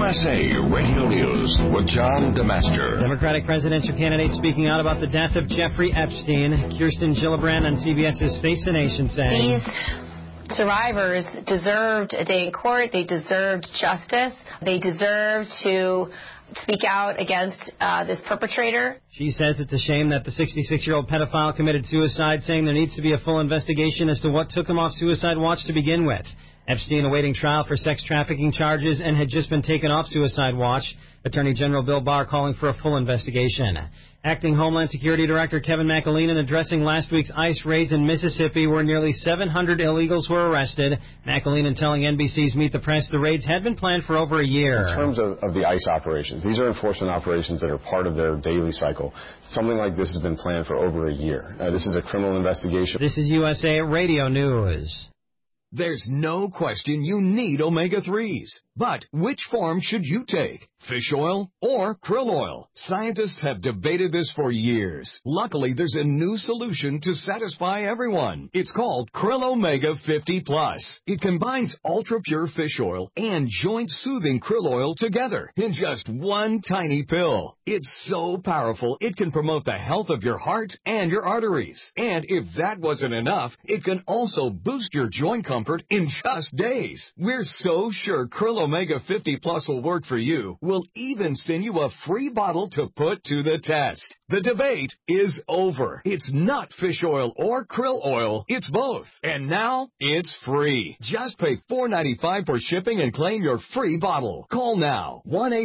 USA Radio News with John DeMaster. Democratic presidential candidate speaking out about the death of Jeffrey Epstein. Kirsten Gillibrand on CBS's Face the Nation saying, these survivors deserved a day in court. They deserved justice. They deserve to speak out against this perpetrator. She says it's a shame that the 66-year-old pedophile committed suicide, saying there needs to be a full investigation as to what took him off suicide watch to begin with. Epstein awaiting trial for sex trafficking charges and had just been taken off suicide watch. Attorney General Bill Barr calling for a full investigation. Acting Homeland Security Director Kevin McAleenan addressing last week's ICE raids in Mississippi where nearly 700 illegals were arrested. McAleenan telling NBC's Meet the Press the raids had been planned for over a year. In terms of the ICE operations, these are enforcement operations that are part of their daily cycle. Something like this has been planned for over a year. This is a criminal investigation. This is USA Radio News. There's no question you need omega-3s. But which form should you take? Fish oil or krill oil? Scientists have debated this for years. Luckily, there's a new solution to satisfy everyone. It's called Krill Omega 50 Plus. It combines ultra-pure fish oil and joint-soothing krill oil together in just one tiny pill. It's so powerful, it can promote the health of your heart and your arteries. And if that wasn't enough, it can also boost your joint comfort in just days. We're so sure Krill Omega 50 Plus will work for you. We'll even send you a free bottle to put to the test. The debate is over. It's not fish oil or krill oil. It's both. And now it's free. Just pay $4.95 for shipping and claim your free bottle. Call now.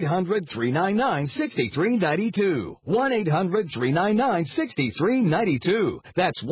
1-800-399-6392. 1-800-399-6392. That's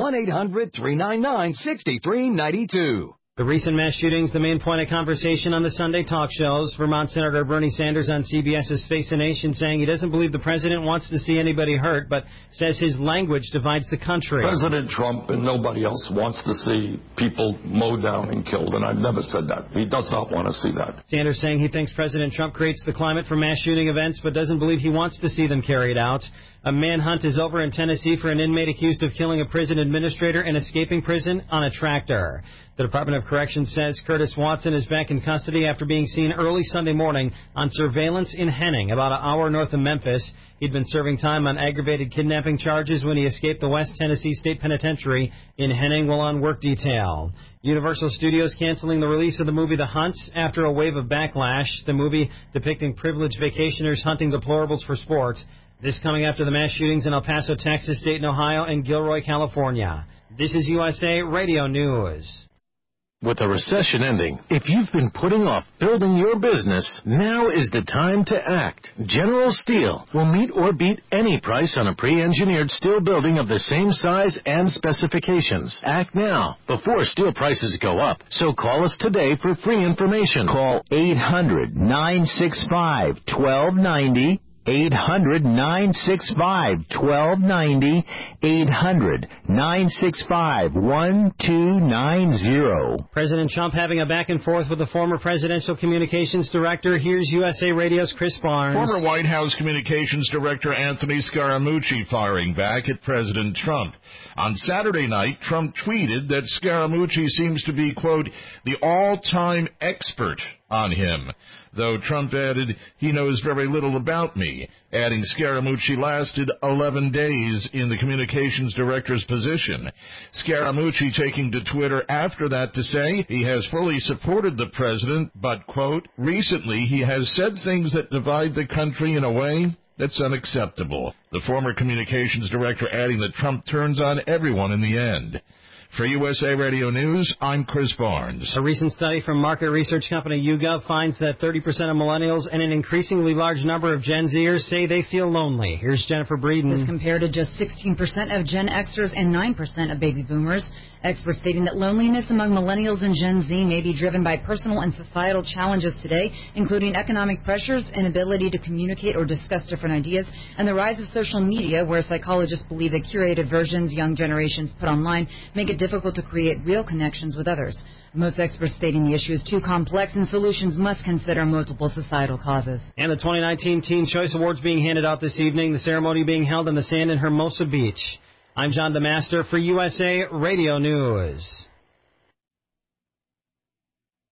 1-800-399-6392. The recent mass shootings, the main point of conversation on the Sunday talk shows. Vermont Senator Bernie Sanders on CBS's Face the Nation saying he doesn't believe the president wants to see anybody hurt, but says his language divides the country. President Trump and nobody else wants to see people mowed down and killed, and I've never said that. He does not want to see that. Sanders saying he thinks President Trump creates the climate for mass shooting events, but doesn't believe he wants to see them carried out. A manhunt is over in Tennessee for an inmate accused of killing a prison administrator and escaping prison on a tractor. The Department of Corrections says Curtis Watson is back in custody after being seen early Sunday morning on surveillance in Henning, about an hour north of Memphis. He'd been serving time on aggravated kidnapping charges when he escaped the West Tennessee State Penitentiary in Henning while on work detail. Universal Studios canceling the release of the movie The Hunt after a wave of backlash. The movie depicting privileged vacationers hunting deplorables for sport. This coming after the mass shootings in El Paso, Texas, Dayton, Ohio, and Gilroy, California. This is USA Radio News. With the recession ending, if you've been putting off building your business, now is the time to act. General Steel will meet or beat any price on a pre-engineered steel building of the same size and specifications. Act now, before steel prices go up. So call us today for free information. Call 800-965-1290. 800-965-1290, 800-965-1290. President Trump having a back and forth with the former presidential communications director. Here's USA Radio's Chris Barnes. Former White House communications director Anthony Scaramucci firing back at President Trump. On Saturday night, Trump tweeted that Scaramucci seems to be, quote, the all-time expert on him, though Trump added he knows very little about me, adding Scaramucci lasted 11 days in the communications director's position. Scaramucci taking to Twitter after that to say he has fully supported the president, but, quote, recently he has said things that divide the country in a way that's unacceptable. The former communications director adding that Trump turns on everyone in the end. For USA Radio News, I'm Chris Barnes. A recent study from market research company YouGov finds that 30% of millennials and an increasingly large number of Gen Zers say they feel lonely. Here's Jennifer Breeden. This compared to just 16% of Gen Xers and 9% of baby boomers. Experts stating that loneliness among millennials and Gen Z may be driven by personal and societal challenges today, including economic pressures, inability to communicate or discuss different ideas, and the rise of social media, where psychologists believe that curated versions young generations put online make it difficult to create real connections with others. Most experts stating the issue is too complex and solutions must consider multiple societal causes. And the 2019 Teen Choice Awards being handed out this evening, the ceremony being held on the sand in Hermosa Beach. I'm John DeMaster for USA Radio News.